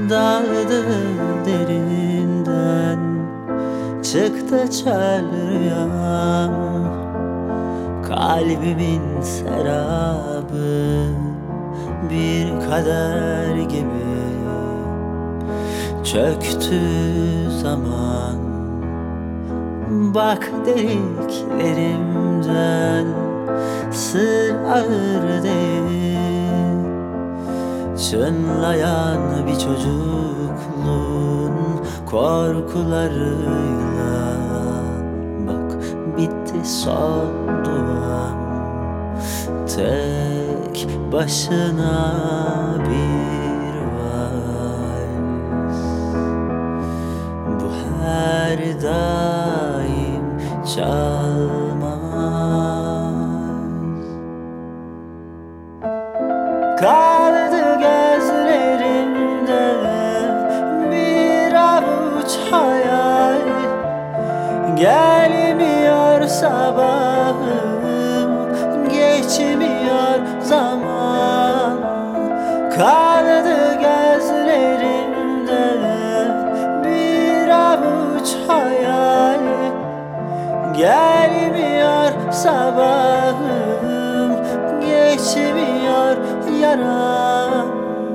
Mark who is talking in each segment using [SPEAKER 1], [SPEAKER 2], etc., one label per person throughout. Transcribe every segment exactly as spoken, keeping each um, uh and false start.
[SPEAKER 1] Dağdı derinden, çıktı çöl rüyam. Kalbimin serabı bir kader gibi çöktü zaman. Bak deliklerimden sır ağır değil, çınlayan bir çocukluğun korkularıyla. Bak bitti son duam, tek başına bir vals. Bu her daim çalmaz. Kaldı gözlerimde bir avuç hayal, gelmiyor sabahım, geçmiyor zaman. Kaldı gözlerimde bir avuç hayal, gelmiyor sabahım, geçmiyor yaram.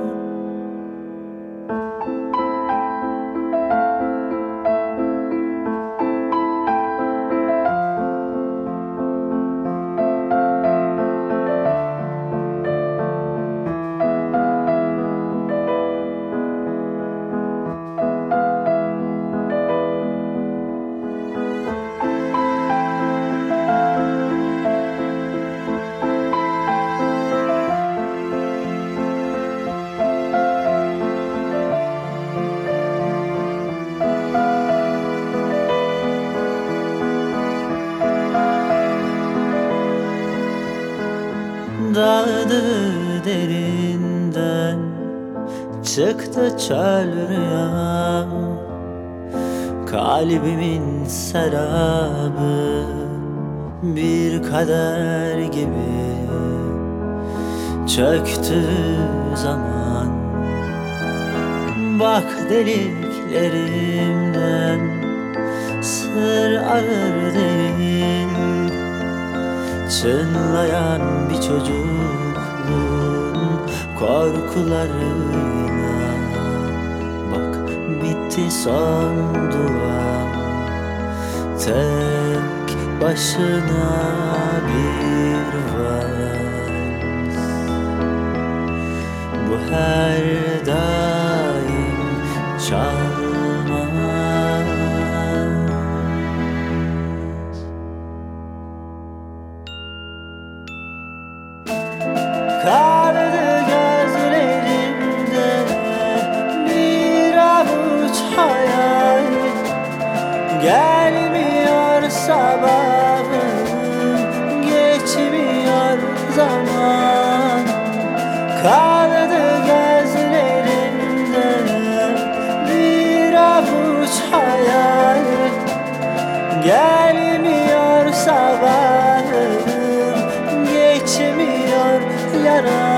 [SPEAKER 1] Dağdı derinden, çıktı çöl rüyam. Kalbimin serabı bir kader gibi çöktü zaman. Bak deliklerimden sır ağır değil, çınlayan bir çocukluğun korkularıyla. Bak bitti son duam, tek başına bir vals. Bu her daim çalmaz. Kaldı gözlerimde bir avuç hayal, gelmiyor sabahım, geçmiyor zaman. Kaldı gözlerimde bir avuç hayal, gelmiyor sabahım, geçmiyor yaram.